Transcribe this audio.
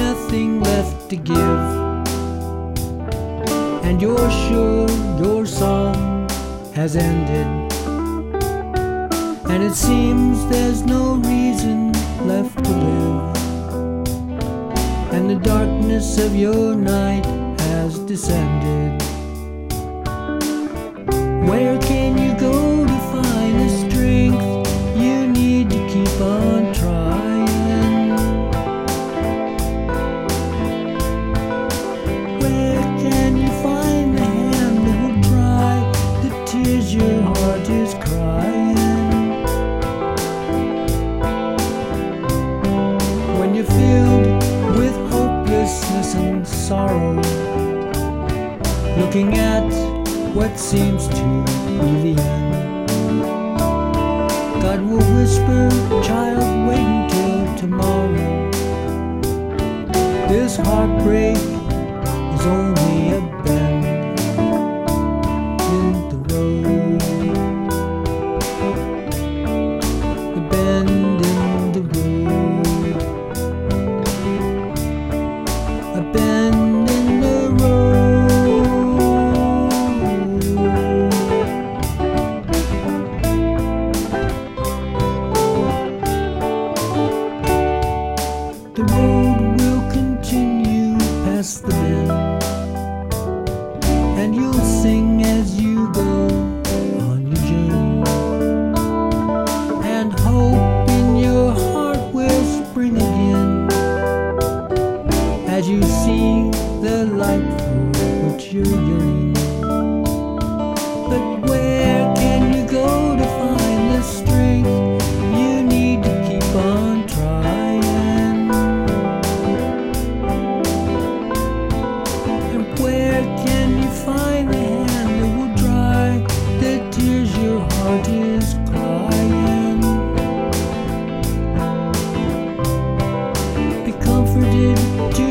nothing left to give, and you're sure your song has ended, and it seems there's no reason left to live, and the darkness of your night has descended. Where can you go to find the strength you need to keep on trying? Where can you find the hand that will dry the tears your heart is crying? When you're filled with hopelessness and sorrow, looking at what seems to be the end, God will whisper, child, wait until tomorrow. This heartbreak is only a bend in the road, a bend in the road, a bend in the road. The road will continue past the bend, and you'll sing as you go on your journey, and hope in your heart will spring again as you see the light for which you're yearning. But where can you go to find the strength you need to keep on trying? Where can you find the hand that will dry the tears your heart is crying? Be comforted to